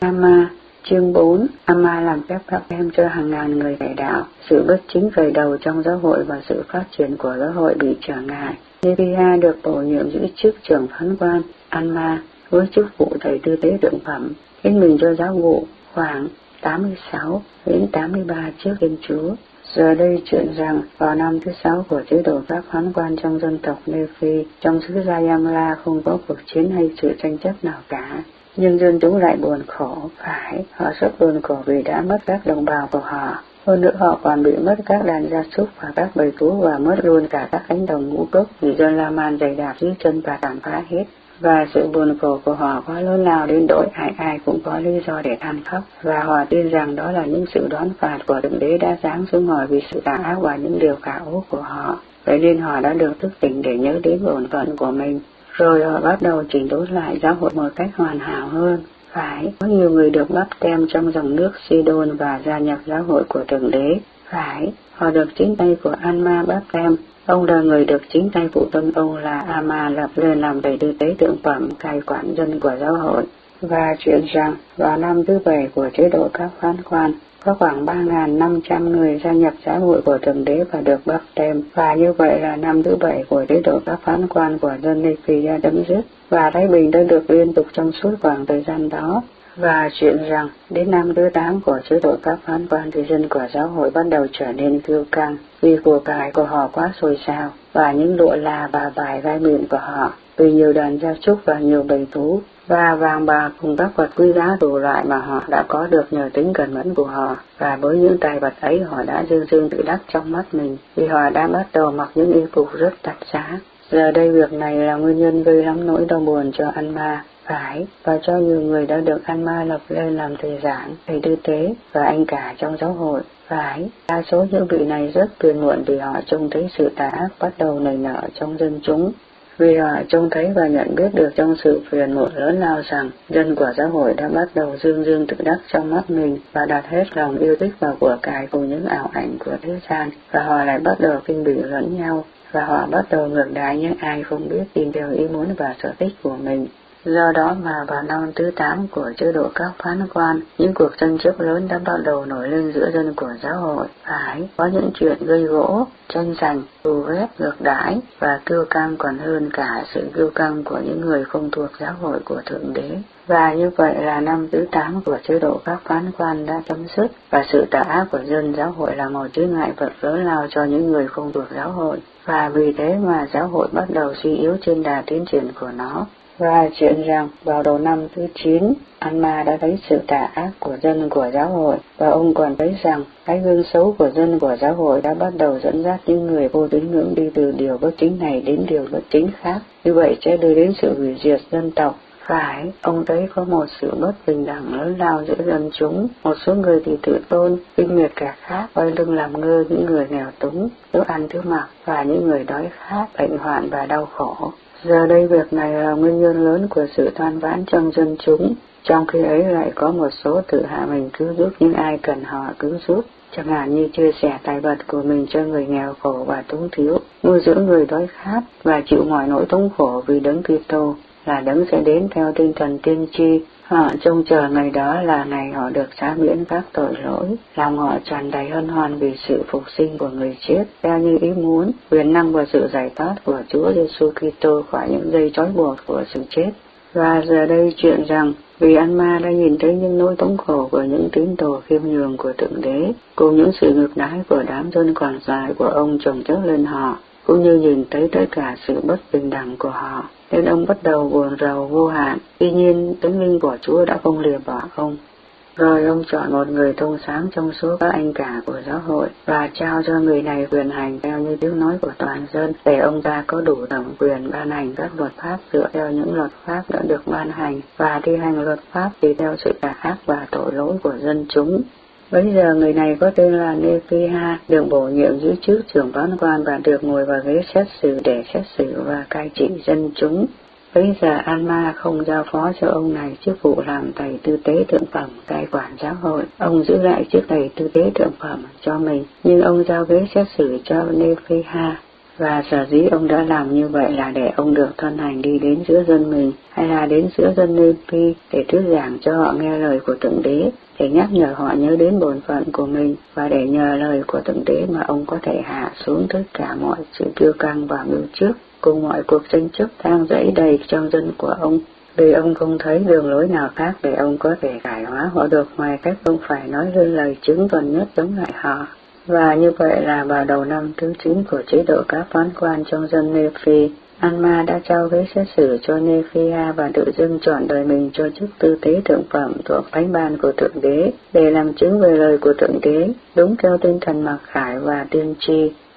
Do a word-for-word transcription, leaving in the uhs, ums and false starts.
Amma. Chương bốn. Amma làm phép báp têm cho hàng ngàn người cải đạo. Sự bất chính khởi đầu trong giáo hội và sự phát triển của giáo hội bị trở ngại. Nephia được bổ nhiệm giữ chức trưởng phán quan. Amma với chức vụ thầy tư tế thượng phẩm, hiến mình cho giáo vụ khoảng tám mươi sáu đến tám mươi ba trước Thiên Chúa. Giờ đây chuyện rằng vào năm thứ sáu của chế độ các phán quan trong dân tộc Nephi, trong xứ Jayamla không có cuộc chiến hay sự tranh chấp nào cả. Nhưng dân chúng lại buồn khổ, phải, họ rất buồn khổ vì đã mất các đồng bào của họ. Hơn nữa họ còn bị mất các đàn gia súc và các bầy thú và mất luôn cả các cánh đồng ngũ cốc vì dân La Man dày đạp dưới chân và tàn phá hết. Và sự buồn khổ của họ quá lớn lao đến nỗi ai ai cũng có lý do để than khóc, và họ tin rằng đó là những sự đoán phạt của Thượng Đế đã giáng xuống họ vì sự tà ác và những điều khả ố của họ. Vậy nên họ đã được thức tỉnh để nhớ đến bổn phận của mình, rồi họ bắt đầu chỉnh đốn lại giáo hội một cách hoàn hảo hơn. Phải, có nhiều người được báp têm trong dòng nước Sidon và gia nhập giáo hội của Thượng Đế. Phải, họ được chính tay của Amma báp têm. Ông là người được chính tay phụ thân ông là Amma lập lên làm thầy tư tế thượng phẩm cai quản dân của giáo hội. Và chuyện rằng vào năm thứ bảy của chế độ các phán quan, có khoảng ba nghìn năm trăm người gia nhập giáo hội của Thượng Đế và được báp têm, và như vậy là năm thứ bảy của chế độ các phán quan của dân Nephi đã chấm dứt, và thái bình đã được liên tục trong suốt khoảng thời gian đó. Và chuyện rằng đến năm thứ tám của chế độ các phán quan thì dân của giáo hội bắt đầu trở nên kiêu căng vì của cải của họ quá sôi sào, và những lụa là và bài gai miệng của họ, vì nhiều đàn gia súc và nhiều bầy thú và vàng bạc cùng các vật quý giá đủ loại mà họ đã có được nhờ tính cẩn mẫn của họ. Và với những tài vật ấy họ đã dương dương tự đắc trong mắt mình, vì họ đã bắt đầu mặc những y phục rất đắt giá. Giờ đây việc này là nguyên nhân gây lắm nỗi đau buồn cho Amma. Phải, và cho nhiều người đã được Amma lập lên làm thầy giảng, thầy tư tế và anh cả trong giáo hội. Phải, đa số những vị này rất phiền muộn vì họ trông thấy sự tà ác bắt đầu nảy nở trong dân chúng. Vì họ trông thấy và nhận biết được trong sự phiền muộn lớn lao rằng dân của giáo hội đã bắt đầu dương dương tự đắc trong mắt mình và đặt hết lòng yêu thích vào của cải cùng những ảo ảnh của thế gian, và họ lại bắt đầu kinh bỉ lẫn nhau, và họ bắt đầu ngược đãi những ai không biết tin theo ý muốn và sở thích của mình. Do đó mà vào năm thứ tám của chế độ các phán quan, những cuộc tranh chấp lớn đã bắt đầu nổi lên giữa dân của giáo hội. Phải, có những chuyện gây gỗ, tranh giành, thù ghét, ngược đãi và kiêu căng còn hơn cả sự kiêu căng của những người không thuộc giáo hội của Thượng Đế. Và như vậy là năm thứ tám của chế độ các phán quan đã chấm dứt, và sự tà ác của dân giáo hội là một chướng ngại vật lớn lao cho những người không thuộc giáo hội. Và vì thế mà giáo hội bắt đầu suy yếu trên đà tiến triển của nó. Và chuyện rằng vào đầu năm thứ chín, Amma đã thấy sự tà ác của dân của giáo hội, và ông còn thấy rằng cái gương xấu của dân của giáo hội đã bắt đầu dẫn dắt những người vô tín ngưỡng đi từ điều bất chính này đến điều bất chính khác. Như vậy sẽ đưa đến sự hủy diệt dân tộc. Phải, ông thấy có một sự bất bình đẳng lớn lao giữa dân chúng. Một số người thì tự tôn, khinh miệt cả khác, quay lưng làm ngơ những người nghèo túng, thiếu ăn thiếu mặc, và những người đói khát, bệnh hoạn và đau khổ. Giờ đây việc này là nguyên nhân lớn của sự than vãn trong dân chúng, trong khi ấy lại có một số tự hạ mình cứu giúp những ai cần họ cứu giúp, chẳng hạn như chia sẻ tài vật của mình cho người nghèo khổ và túng thiếu, nuôi dưỡng người đói khát và chịu mọi nỗi thống khổ vì Đấng Kitô là Đấng sẽ đến theo tinh thần tiên tri. Họ trông chờ ngày đó là ngày họ được xá miễn các tội lỗi, lòng họ tràn đầy hân hoan vì sự phục sinh của người chết theo như ý muốn, quyền năng và sự giải thoát của Chúa Giêsu Kitô khỏi những dây trói buộc của sự chết. Và giờ đây chuyện rằng vì Amma đã nhìn thấy những nỗi thống khổ của những tín đồ khiêm nhường của Thượng Đế, cùng những sự ngược đãi của đám dân còn dài của ông chồng chất lên họ, cũng như nhìn thấy tất cả sự bất bình đẳng của họ, nên ông bắt đầu buồn rầu vô hạn. Tuy nhiên Thánh Linh của Chúa đã không lìa bỏ ông. Rồi ông chọn một người thông sáng trong số các anh cả của giáo hội và trao cho người này quyền hành theo như tiếng nói của toàn dân, để ông ta có đủ thẩm quyền ban hành các luật pháp dựa theo những luật pháp đã được ban hành và thi hành luật pháp tùy theo sự tà ác và tội lỗi của dân chúng. Bây giờ người này có tên là Nephia, được bổ nhiệm giữ chức trưởng phán quan và được ngồi vào ghế xét xử để xét xử và cai trị dân chúng. Bây giờ Amma không giao phó cho ông này chức vụ làm thầy tư tế thượng phẩm cai quản giáo hội. Ông giữ lại chức thầy tư tế thượng phẩm cho mình, nhưng ông giao ghế xét xử cho Nephia. Và sở dĩ ông đã làm như vậy là để ông được thân hành đi đến giữa dân mình, hay là đến giữa dân Nephi để thuyết giảng cho họ nghe lời của Thượng Đế, để nhắc nhở họ nhớ đến bổn phận của mình, và để nhờ lời của Thượng Đế mà ông có thể hạ xuống tất cả mọi sự kiêu căng và mưu trước, cùng mọi cuộc tranh chấp đang dẫy đầy trong dân của ông. Vì ông không thấy đường lối nào khác để ông có thể cải hóa họ được ngoài cách ông phải nói lên lời chứng thuần nhất chống lại họ. Và như vậy là vào đầu năm thứ chín của chế độ các phán quan trong dân Nephi, Alma đã trao ghế xét xử cho Nephia và tự dưng chọn đời mình cho chức tư tế thượng phẩm thuộc phái ban của Thượng Đế để làm chứng về lời của Thượng Đế, đúng theo tinh thần mặc khải và tiên tri.